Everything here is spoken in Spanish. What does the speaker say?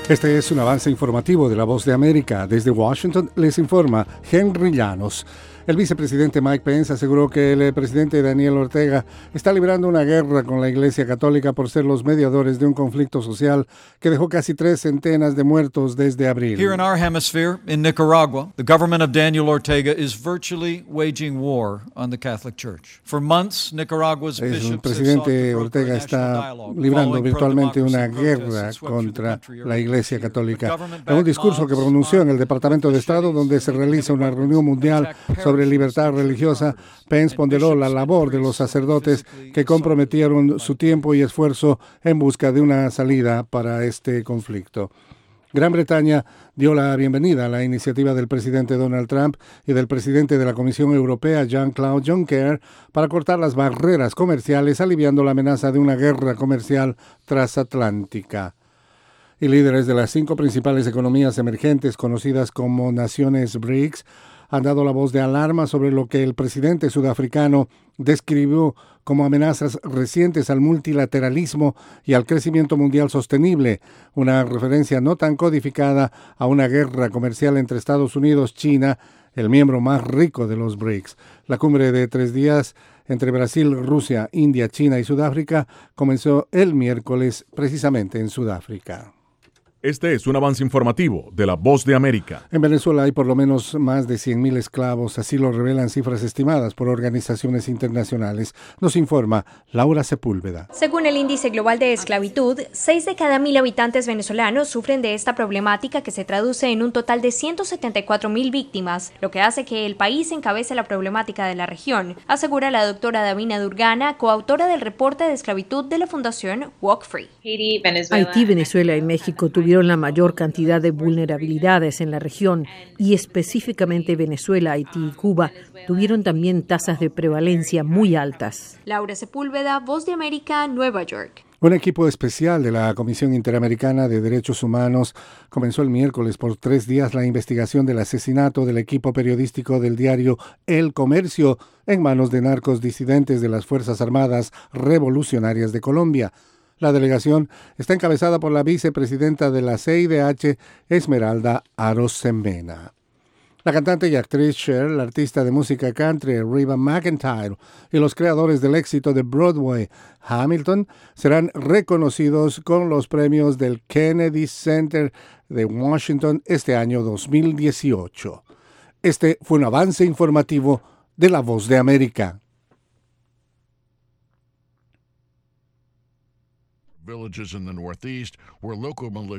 Este es un avance informativo de La Voz de América. Desde Washington les informa Henry Llanos. El vicepresidente Mike Pence aseguró que el presidente Daniel Ortega está librando una guerra con la Iglesia Católica por ser los mediadores de un conflicto social que dejó casi 3 centenas de muertos desde abril. Here in our hemisphere, in Nicaragua, the government of Daniel Ortega is virtually waging war on the Catholic Church. For months, Nicaragua's bishops El presidente Ortega está librando virtualmente una guerra contra la Iglesia Católica. En un discurso que pronunció en el Departamento de Estado, donde se realiza una reunión mundial sobre libertad religiosa, Pence ponderó la labor de los sacerdotes que comprometieron su tiempo y esfuerzo en busca de una salida para este conflicto. Gran Bretaña dio la bienvenida a la iniciativa del presidente Donald Trump y del presidente de la Comisión Europea, Jean-Claude Juncker, para cortar las barreras comerciales, aliviando la amenaza de una guerra comercial transatlántica. Y líderes de las 5 principales economías emergentes, conocidas como naciones BRICS, han dado la voz de alarma sobre lo que el presidente sudafricano describió como amenazas recientes al multilateralismo y al crecimiento mundial sostenible, una referencia no tan codificada a una guerra comercial entre Estados Unidos y China, el miembro más rico de los BRICS. La cumbre de 3 días entre Brasil, Rusia, India, China y Sudáfrica comenzó el miércoles precisamente en Sudáfrica. Este es un avance informativo de La Voz de América. En Venezuela hay por lo menos más de 100.000 esclavos, así lo revelan cifras estimadas por organizaciones internacionales. Nos informa Laura Sepúlveda. Según el Índice Global de Esclavitud, 6 de cada 1.000 habitantes venezolanos sufren de esta problemática que se traduce en un total de 174.000 víctimas, lo que hace que el país encabece la problemática de la región, asegura la doctora Davina Durgana, coautora del reporte de esclavitud de la Fundación Walk Free. Haití, Venezuela y México tuvieron la mayor cantidad de vulnerabilidades en la región y específicamente Venezuela, Haití y Cuba tuvieron también tasas de prevalencia muy altas. Laura Sepúlveda, Voz de América, Nueva York. Un equipo especial de la Comisión Interamericana de Derechos Humanos comenzó el miércoles por 3 días la investigación del asesinato del equipo periodístico del diario El Comercio en manos de narcos disidentes de las Fuerzas Armadas Revolucionarias de Colombia. La delegación está encabezada por la vicepresidenta de la CIDH, Esmeralda Arosemena. La cantante y actriz Cher, la artista de música country Reba McEntire y los creadores del éxito de Broadway, Hamilton, serán reconocidos con los premios del Kennedy Center de Washington este año 2018. Este fue un avance informativo de La Voz de América. Villages in the Northeast where local